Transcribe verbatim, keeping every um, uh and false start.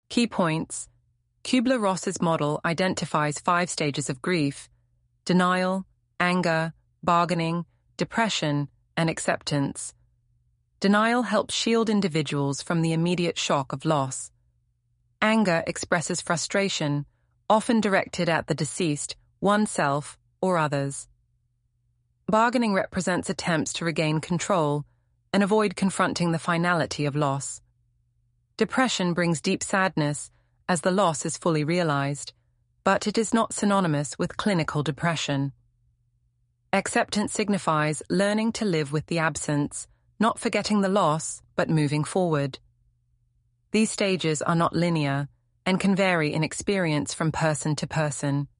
Key points. Kubler-Ross's model identifies five stages of grief: denial, anger, bargaining, depression, and acceptance. Denial helps shield individuals from the immediate shock of loss. Anger expresses frustration, often directed at the deceased, oneself, or others. Bargaining represents attempts to regain control and avoid confronting the finality of loss. Depression brings deep sadness as the loss is fully realized, but it is not synonymous with clinical depression. Acceptance signifies learning to live with the absence, not forgetting the loss, but moving forward. These stages are not linear and can vary in experience from person to person.